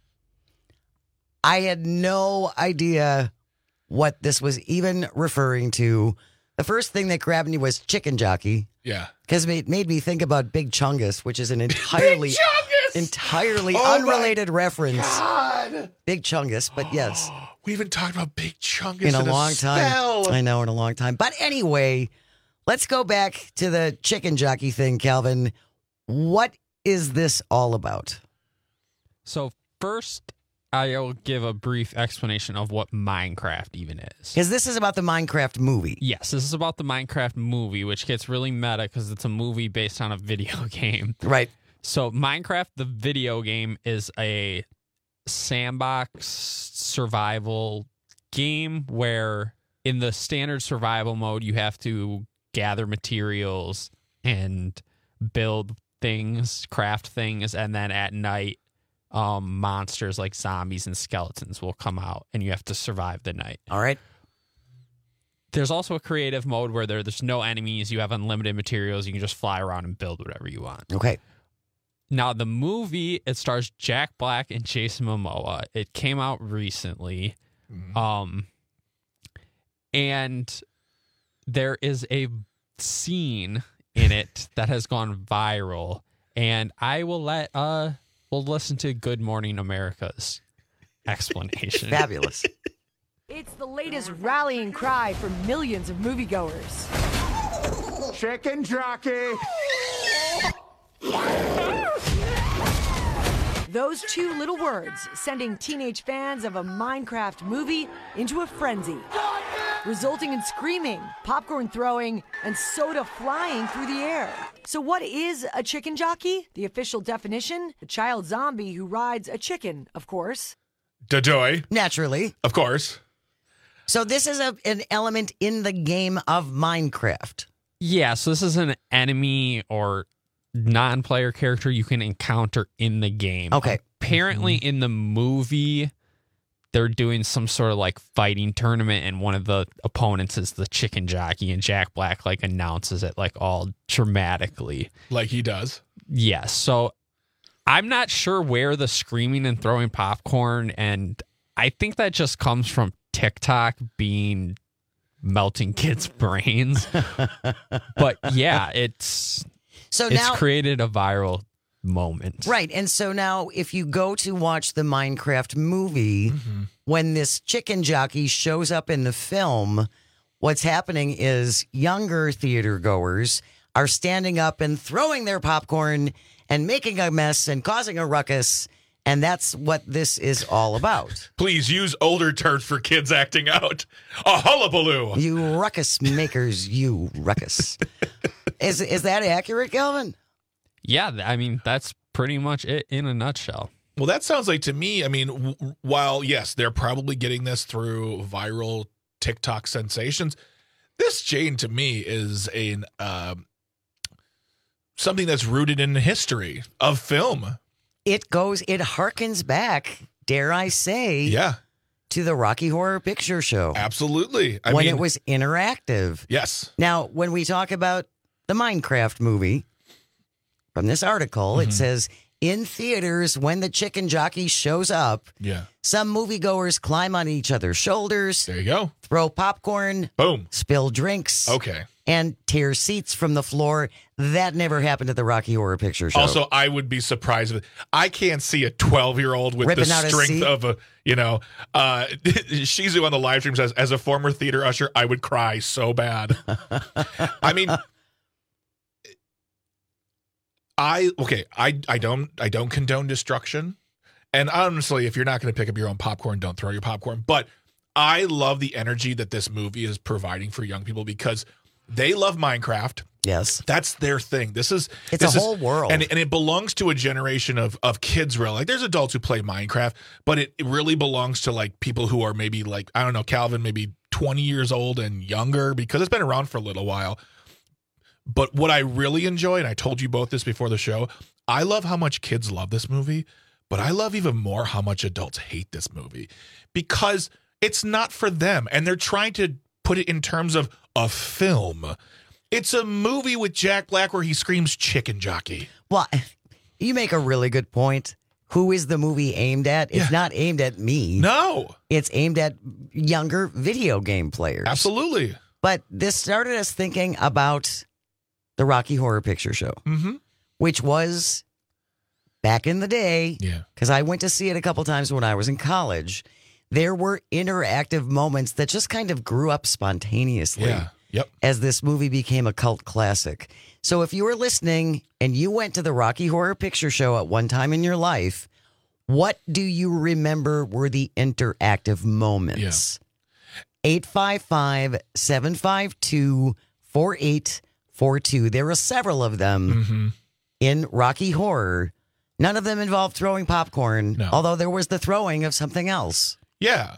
I had no idea what this was even referring to. The first thing that grabbed me was chicken jockey. Yeah. Because it made me think about Big Chungus, which is an entirely, entirely oh unrelated reference. God. Big Chungus, but yes. We haven't talked about Big Chungus in a in long a time. I know, in a long time. But anyway, let's go back to the chicken jockey thing, Calvin. What is this all about? So first, I'll give a brief explanation of what Minecraft even is. Because this is about the Minecraft movie. Yes, this is about the Minecraft movie, which gets really meta because it's a movie based on a video game. Right. So Minecraft, the video game, is a sandbox survival game where in the standard survival mode, you have to gather materials and build things, craft things, and then at night, um, monsters like zombies and skeletons will come out, and you have to survive the night. All right. There's also a creative mode where there, there's no enemies, you have unlimited materials, you can just fly around and build whatever you want. Okay. Now, the movie, it stars Jack Black and Jason Momoa. It came out recently. Mm-hmm. Um, and there is a scene in it that has gone viral. And I will let, uh, we'll listen to Good Morning America's explanation. Fabulous. It's the latest rallying cry for millions of moviegoers. Chicken jockey! Those two little words sending teenage fans of a Minecraft movie into a frenzy, resulting in screaming, popcorn throwing, and soda flying through the air. So what is a chicken jockey? The official definition, a child zombie who rides a chicken, of course. Dadoy. Naturally. Of course. So this is a, an element in the game of Minecraft. Yeah, so this is an enemy or non-player character you can encounter in the game. Okay. apparently Mm-hmm. in the movie, they're doing some sort of like fighting tournament, and one of the opponents is the chicken jockey, and Jack Black like announces it like all dramatically. Like he does. Yes. So I'm not sure where the screaming and throwing popcorn, and I think that just comes from TikTok being melting kids' brains. But yeah, it's So it's now- created a viral moment. Right. And so now if you go to watch the Minecraft movie, Mm-hmm. when this chicken jockey shows up in the film, what's happening is younger theater goers are standing up and throwing their popcorn and making a mess and causing a ruckus. And that's what this is all about. Please use older terms for kids acting out. A hullabaloo. You ruckus makers, you ruckus. Is is that accurate, Calvin? Yeah, th- I mean, that's pretty much it in a nutshell. Well, that sounds like to me, I mean, w- while, yes, they're probably getting this through viral TikTok sensations, this, Jane, to me is an um, something that's rooted in history of film. It goes, it harkens back, dare I say, Yeah. to the Rocky Horror Picture Show. Absolutely. I when mean, it was interactive. Yes. Now, when we talk about the Minecraft movie, from this article, Mm-hmm. it says, in theaters, when the chicken jockey shows up, Yeah. some moviegoers climb on each other's shoulders. There you go. Throw popcorn. Boom. Spill drinks. Okay. And tear seats from the floor. That never happened at the Rocky Horror Picture Show. Also, I would be surprised if I can't see a twelve-year-old with Ripping the out a strength seat? of a, you know, uh, Shizu on the live stream says, as a former theater usher, I would cry so bad. I mean, I okay, I I don't I don't condone destruction, and honestly, if you're not going to pick up your own popcorn, don't throw your popcorn. But I love the energy that this movie is providing for young people because they love Minecraft. Yes, that's their thing. This is It's this a is- whole world. and and it belongs to a generation of of kids. Really, like there's adults who play Minecraft, but it, it really belongs to like people who are maybe like I don't know, Calvin, maybe twenty years old and younger because it's been around for a little while. But what I really enjoy, and I told you both this before the show, I love how much kids love this movie, but I love even more how much adults hate this movie because it's not for them. And they're trying to put it in terms of a film. It's a movie with Jack Black where he screams chicken jockey. Well, you make a really good point. Who is the movie aimed at? It's not aimed at me. No. It's aimed at younger video game players. Absolutely. But this started us thinking about the Rocky Horror Picture Show, Mm-hmm. which was back in the day. Yeah. Because I went to see it a couple times when I was in college. There were interactive moments that just kind of grew up spontaneously. Yeah. Yep. As this movie became a cult classic. So if you were listening and you went to the Rocky Horror Picture Show at one time in your life, what do you remember were the interactive moments? eight five five, seven five two, four eight four two. There are several of them Mm-hmm. in Rocky Horror. None of them involved throwing popcorn, No. although there was the throwing of something else. Yeah.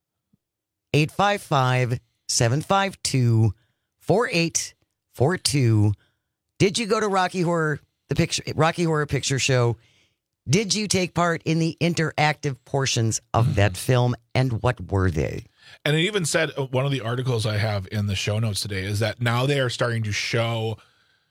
eight five five, seven five two, four eight four two. Did you go to Rocky Horror, the picture, Rocky Horror Picture Show? Did you take part in the interactive portions of that film, and what were they? And it even said, uh, one of the articles I have in the show notes today is that now they are starting to show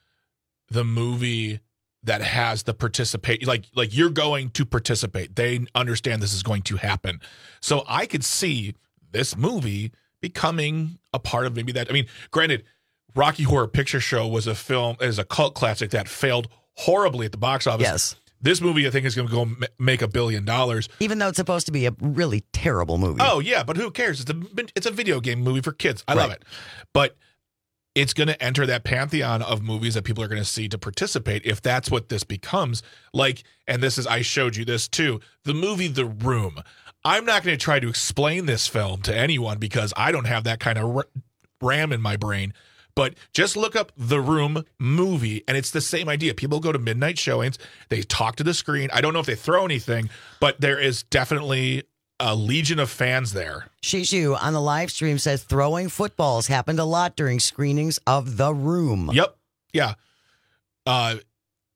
the movie that has the participate, like, like you're going to participate. They understand this is going to happen. So I could see this movie becoming a part of maybe that. I mean, granted, Rocky Horror Picture Show was a film, is a cult classic that failed horribly at the box office. Yes. This movie, I think, is going to go m- make a billion dollars. Even though it's supposed to be a really terrible movie. Oh yeah, but who cares? It's a it's a video game movie for kids. I love Right. it, but it's going to enter that pantheon of movies that people are going to see to participate if that's what this becomes. Like, and this is I showed you this too. The movie The Room. I'm not going to try to explain this film to anyone because I don't have that kind of r- RAM in my brain. But just look up The Room movie, and it's the same idea. People go to midnight showings. They talk to the screen. I don't know if they throw anything, but there is definitely a legion of fans there. Shishu on the live stream says throwing footballs happened a lot during screenings of The Room. Yep. Yeah. Uh,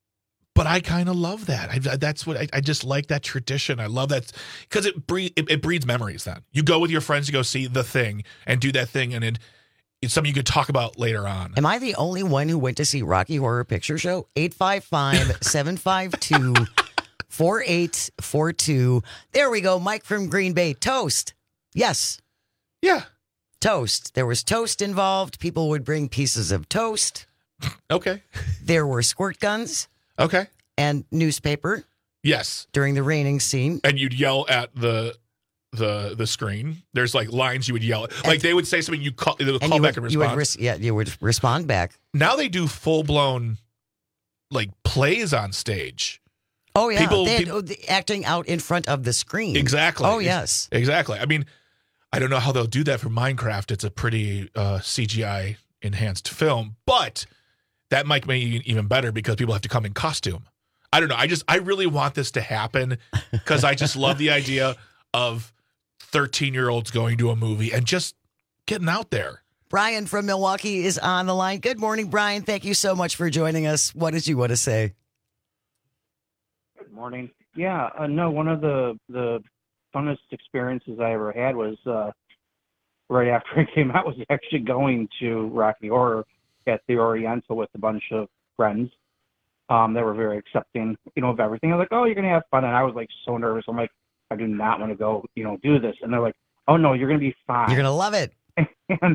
But I kind of love that. I, that's what I, I just like that tradition. I love that because it, breed, it it breeds memories. Then you go with your friends to go see the thing and do that thing, and it, it's something you could talk about later on. Am I the only one who went to see Rocky Horror Picture Show? eight five five, seven five two, four eight four two. There we go. Mike from Green Bay. Toast. Yes. Yeah. Toast. There was toast involved. People would bring pieces of toast. Okay. There were squirt guns. Okay. And newspaper. Yes. During the raining scene. And you'd yell at the the the screen. There's like lines you would yell at. Like they would say something, you call, they would call back would, and you respond. would res- yeah, you would respond back. Now they do full blown like plays on stage. Oh yeah, people, they had, people, oh, acting out in front of the screen. Exactly. Oh yes, exactly. I mean, I don't know how they'll do that for Minecraft. It's a pretty uh, C G I enhanced film, but that might make it even better because people have to come in costume. I don't know. I just I really want this to happen because I just love the idea of thirteen year olds going to a movie and just getting out there. Brian from Milwaukee is on the line. Good morning, Brian. Thank you so much for joining us. What did you want to say? Good morning. Yeah, uh, no, one of the the funnest experiences I ever had was uh, right after it came out was actually going to Rocky Horror at the Oriental with a bunch of friends. Um, they were very accepting, you know, of everything. I was like, oh, you're going to have fun. And I was like so nervous. I'm like, I do not want to go, you know, do this. And they're like, oh no, you're going to be fine. You're going to love it. And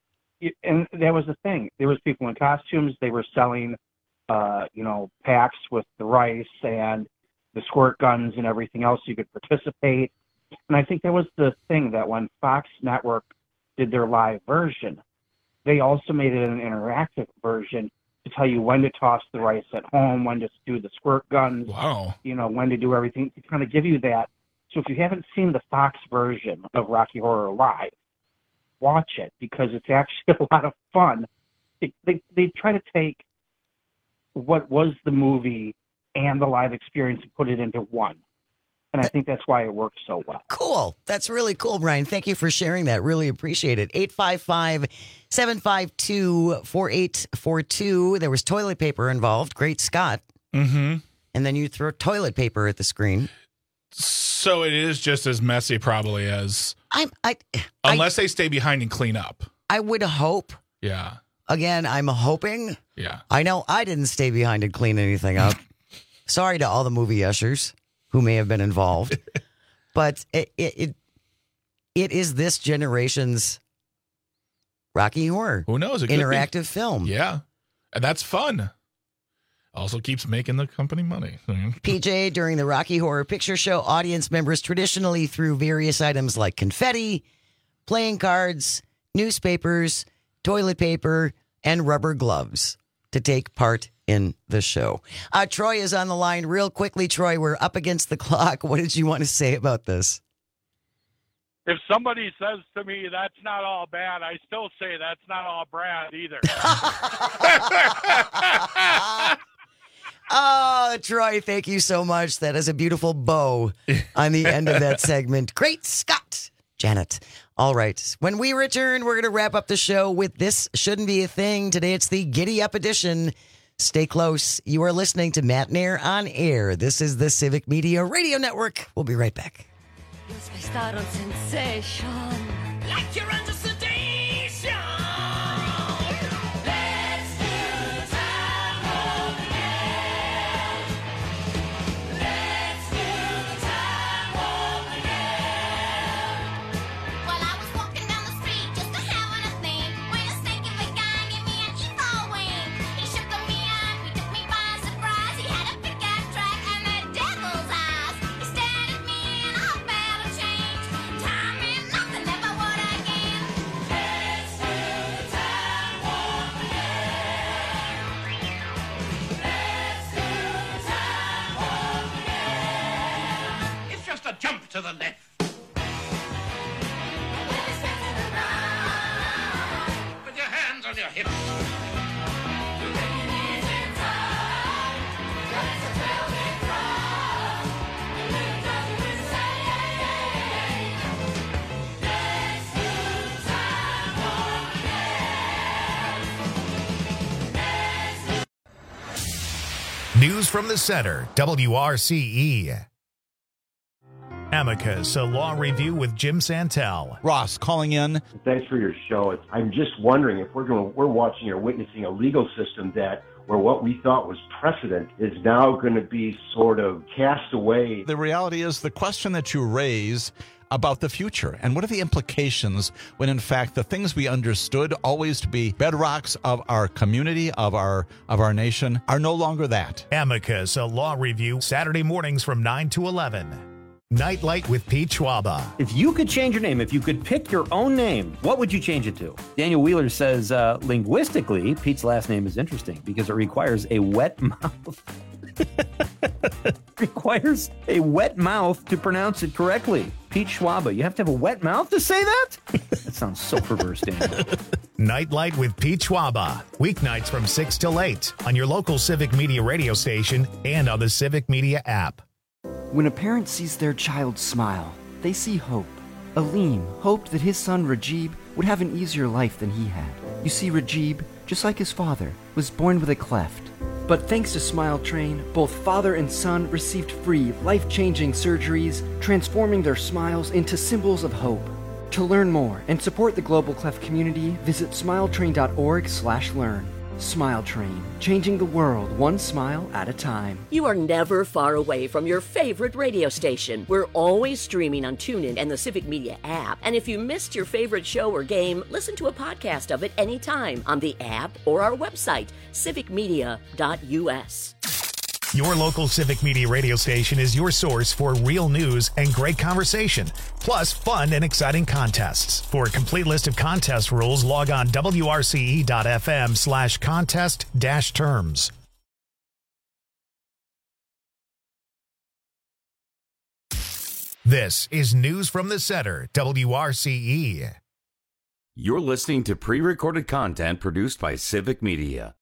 and that was the thing. There was people in costumes. They were selling, uh, you know, packs with the rice and the squirt guns and everything else. You could participate. And I think that was the thing that when Fox Network did their live version, they also made it an interactive version to tell you when to toss the rice at home, when to do the squirt guns, wow, you know, when to do everything to kind of give you that. So if you haven't seen the Fox version of Rocky Horror Live, watch it because it's actually a lot of fun. They, they, they try to take what was the movie and the live experience and put it into one. And I think that's why it works so well. Cool. That's really cool, Brian. Thank you for sharing that. Really appreciate it. eight five five, seven five two, four eight four two. There was toilet paper involved. Great Scott. Mm-hmm. And then you throw toilet paper at the screen. So it is just as messy probably as... I'm, I, unless I, they stay behind and clean up. I would hope. Yeah. Again, I'm hoping. Yeah. I know I didn't stay behind and clean anything up. Sorry to all the movie ushers who may have been involved. But it, it it it is this generation's Rocky Horror. Who knows? It interactive film. Yeah. And that's fun. Also keeps making the company money. P J, during the Rocky Horror Picture Show, audience members traditionally threw various items like confetti, playing cards, newspapers, toilet paper, and rubber gloves to take part in the show. Uh, Troy is on the line real quickly. Troy, we're up against the clock. What did you want to say about this? If somebody says to me, that's not all bad, I still say that's not all Brad either. Oh, Troy, thank you so much. That is a beautiful bow on the end of that segment. Great Scott, Janet. All right. When we return, we're going to wrap up the show with This Shouldn't Be a Thing. Today, it's the Giddy Up edition. Stay close. You are listening to Matt Nair on Air. This is the Civic Media Radio Network. We'll be right back. Start on sensation. Like you're under sedation. Let's do time over again. Let's do the time over again. Well, I was walking down the street just a having a thing when a snake of a guy gave me an evil wing. He shook on me up, he took me by surprise. He had a big ass track and a devil's eyes. He stared at me and I felt a change. Time and nothing ever would again. News from the Center, W R C E. Amicus, a law review with Jim Santel. Ross calling in. Thanks for your show. It's, I'm just wondering if we're going, we're watching or witnessing a legal system that where what we thought was precedent is now going to be sort of cast away. The reality is the question that you raise about the future and what are the implications when in fact the things we understood always to be bedrocks of our community, of our of our nation, are no longer that. Amicus, a law review, Saturday mornings from nine to eleven. Nightlight with Pete Schwaba. If you could change your name, if you could pick your own name, what would you change it to? Daniel Wheeler says, uh, linguistically, Pete's last name is interesting because it requires a wet mouth. requires a wet mouth to pronounce it correctly. Pete Schwaba, you have to have a wet mouth to say that? That sounds so perverse, Daniel. Nightlight with Pete Schwaba. Weeknights from six till eight on your local Civic Media radio station and on the Civic Media app. When a parent sees their child smile, they see hope. Aleem hoped that his son Rajib would have an easier life than he had. You see, Rajib, just like his father, was born with a cleft. But thanks to Smile Train, both father and son received free, life-changing surgeries, transforming their smiles into symbols of hope. To learn more and support the Global Cleft community, visit smiletrain.org slash learn. Smile Train, changing the world one smile at a time. You are never far away from your favorite radio station. We're always streaming on TuneIn and the Civic Media app. And if you missed your favorite show or game, listen to a podcast of it anytime on the app or our website, civic media dot u s. Your local Civic Media radio station is your source for real news and great conversation, plus fun and exciting contests. For a complete list of contest rules, log on W R C E dot F M slash contest dash terms. This is News from the Center, W R C E. You're listening to pre-recorded content produced by Civic Media.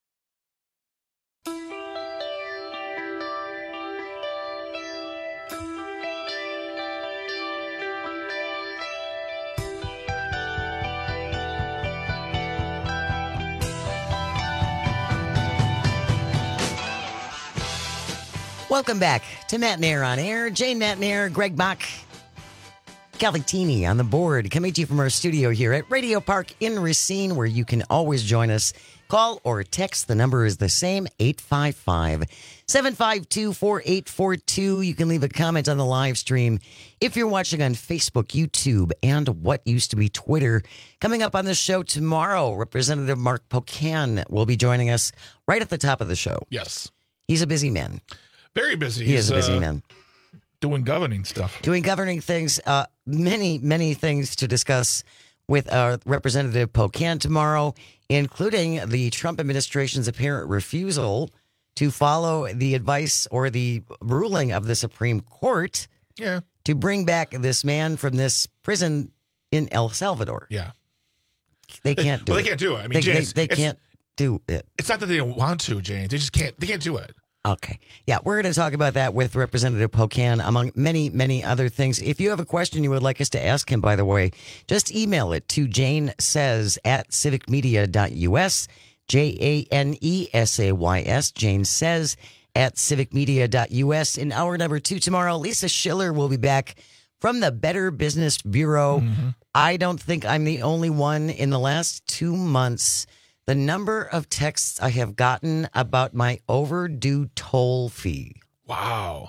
Welcome back to Matt Nair on Air. Jane Matt Nair, Greg Bach, Cavattini on the board, coming to you from our studio here at Radio Park in Racine, where you can always join us. Call or text. The number is the same, eight five five, seven five two, four eight four two. You can leave a comment on the live stream if you're watching on Facebook, YouTube, and what used to be Twitter. Coming up on the show tomorrow, Representative Mark Pocan will be joining us right at the top of the show. Yes. He's a busy man. Very busy. He He's, is a busy uh, man. Doing governing stuff. Doing governing things. Uh, many, many things to discuss with uh, Representative Pocan tomorrow, including the Trump administration's apparent refusal to follow the advice or the ruling of the Supreme Court Yeah. to bring back this man from this prison in El Salvador. Yeah. They can't do well, it. they can't do it. I mean, they, James, they, they it's- can't do it. It's not that they don't want to, James. They just can't. They can't do it. Okay. Yeah, we're going to talk about that with Representative Pocan, among many, many other things. If you have a question you would like us to ask him, by the way, just email it to Jane Says at civic media dot u s, J A N E S A Y S, Jane Says at civic media dot u s. In hour number two tomorrow, Lisa Schiller will be back from the Better Business Bureau. Mm-hmm. I don't think I'm the only one in the last two months. The number of texts I have gotten about my overdue toll fee. Wow.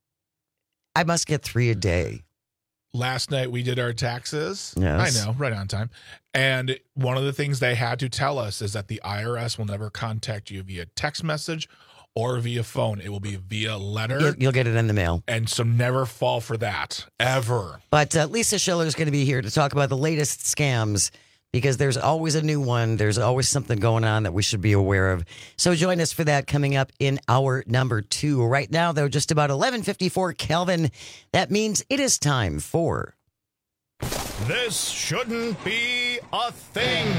I must get three a day. Last night we did our taxes. Yes. I know, right on time. And one of the things they had to tell us is that the I R S will never contact you via text message or via phone. It will be via letter. You'll, you'll get it in the mail. And so never fall for that, ever. But uh, Lisa Schiller is going to be here to talk about the latest scams, because there's always a new one. There's always something going on that we should be aware of. So join us for that coming up in hour number two. Right now, though, just about eleven fifty-four Kelvin. That means it is time for... This shouldn't be a thing.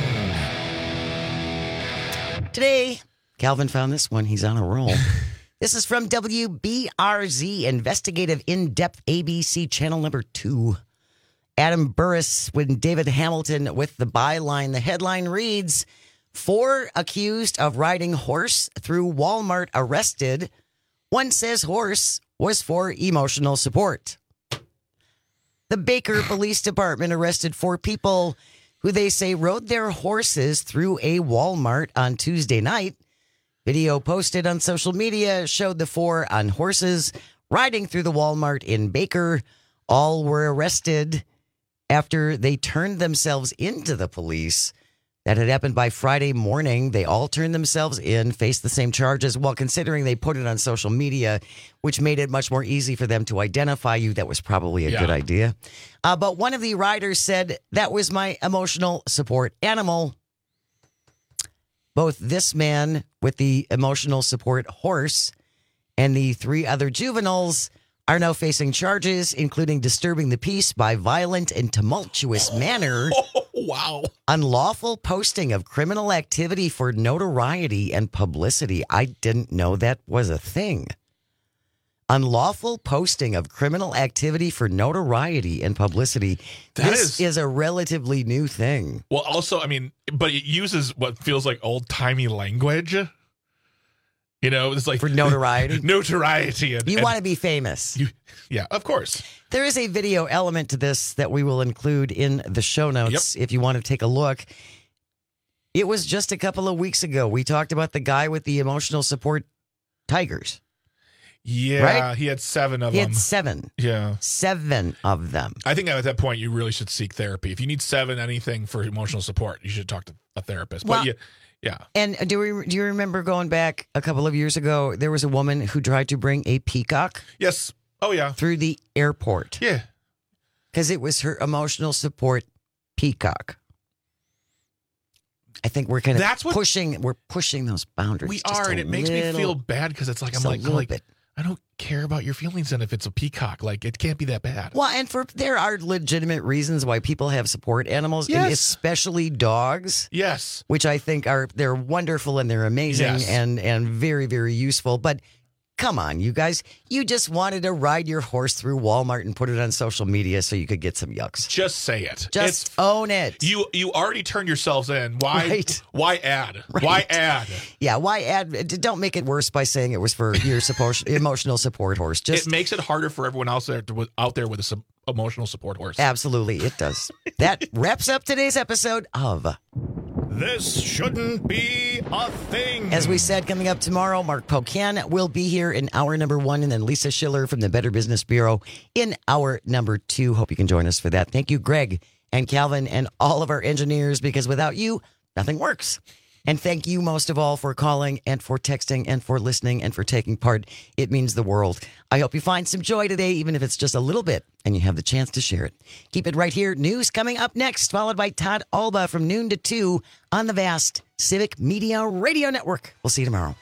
Today, Calvin found this one. He's on a roll. This is from W B R Z, Investigative In-Depth A B C Channel number two. Adam Burris with David Hamilton with the byline. The headline reads, four accused of riding horse through Walmart arrested One says horse was for emotional support. The Baker Police Department arrested four people who they say rode their horses through a Walmart on Tuesday night. Video posted on social media showed the four on horses riding through the Walmart in Baker. All were arrested after they turned themselves into the police. That had happened by Friday morning. They all turned themselves in, faced the same charges. Well, considering they put it on social media, which made it much more easy for them to identify you, that was probably a Yeah. good idea. Uh, but one of the riders said, that was my emotional support animal. Both this man with the emotional support horse and the three other juveniles are now facing charges, including disturbing the peace by violent and tumultuous manner. Wow. Unlawful posting of criminal activity for notoriety and publicity. I didn't know that was a thing. Unlawful posting of criminal activity for notoriety and publicity. That this is- is a relatively new thing. Well, also, I mean, but it uses what feels like old timey language. You know, it's like For notoriety. notoriety. And, You and want to be famous. you, yeah, of course. There is a video element to this that we will include in the show notes if you want to take a look. It was just a couple of weeks ago. We talked about the guy with the emotional support tigers. Yeah, Right? he had seven of He them. had seven. Yeah. Seven of them. I think at that point you really should seek therapy. If you need seven anything for emotional support, you should talk to a therapist. Well- but yeah, yeah. And do we do you remember going back a couple of years ago? There was a woman who tried to bring a peacock. Yes. Oh yeah. Through the airport. Yeah. Because it was her emotional support peacock. I think we're kind of That's what- pushing. We're pushing those boundaries. We just are, a and it makes me little- feel bad because it's like I'm just a like, I'm little like bit. I don't care about your feelings, and if it's a peacock, like it can't be that bad. Well, and for there are legitimate reasons why people have support animals, and Yes. especially dogs. Yes. Which I think are they're wonderful and they're amazing Yes. and and very very useful. But come on, you guys, you just wanted to ride your horse through Walmart and put it on social media so you could get some yucks. Just say it. Just It's- own it. You you already turned yourselves in. Why? Right. Why add? Right. Why add? Yeah, why add? Don't make it worse by saying it was for your support, emotional support horse. Just it makes it harder for everyone else there to, out there with a sub, emotional support horse. absolutely, it does. That wraps up today's episode of. This shouldn't be a thing. As we said, coming up tomorrow, Mark Pocan will be here in hour number one, and then Lisa Schiller from the Better Business Bureau in hour number two. Hope you can join us for that. Thank you, Greg and Calvin and all of our engineers, because without you, nothing works. And thank you most of all for calling and for texting and for listening and for taking part. It means the world. I hope you find some joy today, even if it's just a little bit, and you have the chance to share it. Keep it right here. News coming up next, followed by Todd Alba from noon to two on the vast Civic Media Radio Network. We'll see you tomorrow.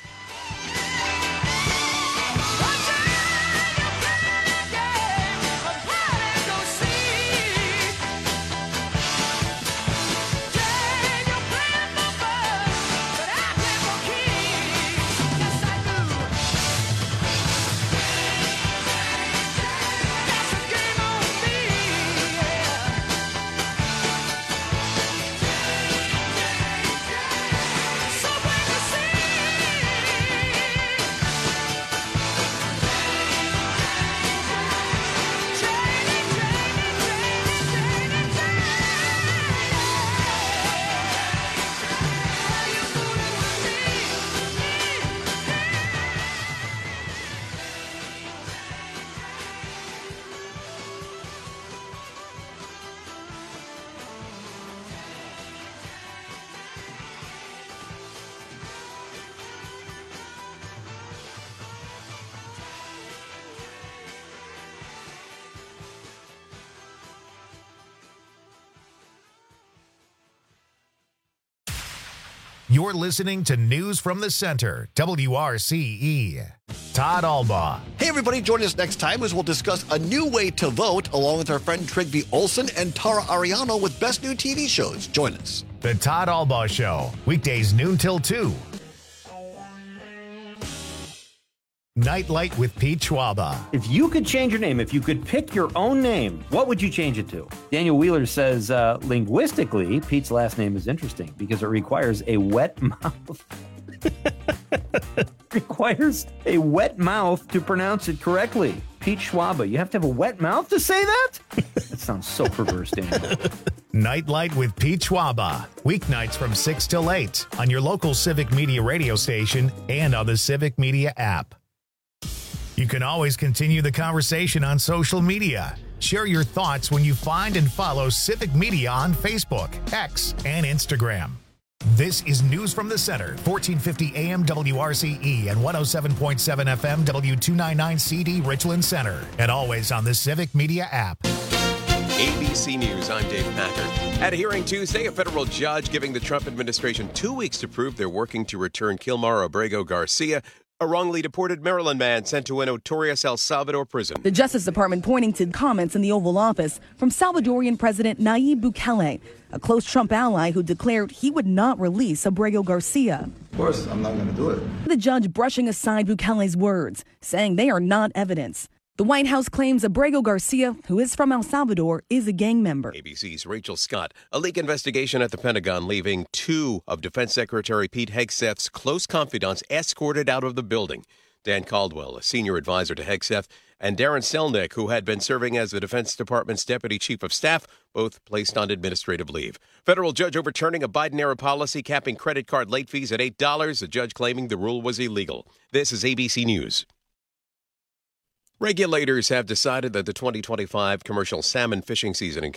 You're listening to News from the Center, W R C E. Todd Alba. Hey, everybody, join us next time as we'll discuss a new way to vote along with our friend Trigby Olson and Tara Ariano with Best New T V Shows. Join us. The Todd Alba Show, weekdays noon till two. Nightlight with Pete Schwaba. If you could change your name, if you could pick your own name, what would you change it to? Daniel Wheeler says, uh, linguistically, Pete's last name is interesting because it requires a wet mouth. requires a wet mouth to pronounce it correctly. Pete Schwaba, you have to have a wet mouth to say that? That sounds so perverse, Daniel. Nightlight with Pete Schwaba. Weeknights from six till eight on your local Civic Media radio station and on the Civic Media app. You can always continue the conversation on social media. Share your thoughts when you find and follow Civic Media on Facebook, X, and Instagram. This is News from the Center, fourteen fifty A M W R C E and one oh seven point seven F M W two ninety-nine C D Richland Center, and always on the Civic Media app. A B C News, I'm Dave Packard. At a hearing Tuesday, a federal judge giving the Trump administration two weeks to prove they're working to return Kilmar Abrego Garcia, a wrongly deported Maryland man sent to a notorious El Salvador prison. The Justice Department pointing to comments in the Oval Office from Salvadorian President Nayib Bukele, a close Trump ally who declared he would not release Abrego Garcia. Of course, I'm not going to do it. The judge brushing aside Bukele's words, saying they are not evidence. The White House claims Abrego Garcia, who is from El Salvador, is a gang member. A B C's Rachel Scott. A leak investigation at the Pentagon leaving two of Defense Secretary Pete Hegseth's close confidants escorted out of the building. Dan Caldwell, a senior advisor to Hegseth, and Darren Selnick, who had been serving as the Defense Department's deputy chief of staff, both placed on administrative leave. Federal judge overturning a Biden-era policy capping credit card late fees at eight dollars, the judge claiming the rule was illegal. This is A B C News. Regulators have decided that the twenty twenty-five commercial salmon fishing season in